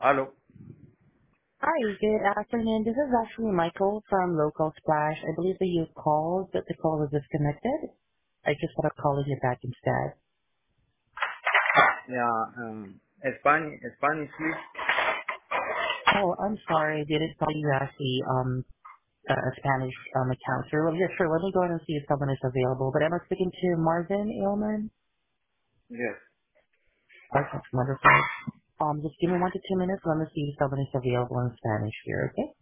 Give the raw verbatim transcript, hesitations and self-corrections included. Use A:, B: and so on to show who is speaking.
A: Hello.
B: Hi, good afternoon. This is actually Michael from Local Splash. I believe that you called, but the call was disconnected. I just thought of calling you back instead.
A: Yeah, um, Spanish, Spanish, please.
B: Oh, I'm sorry. I didn't call you as the um, uh, Spanish um, account. Sure. Well, yeah, sure. Let me go ahead and see if someone is available. But am I speaking to Marvin Aylman?
A: Yes.
B: Okay, wonderful. Um, just give me one to two minutes. Let me see if someone is available in Spanish here, okay?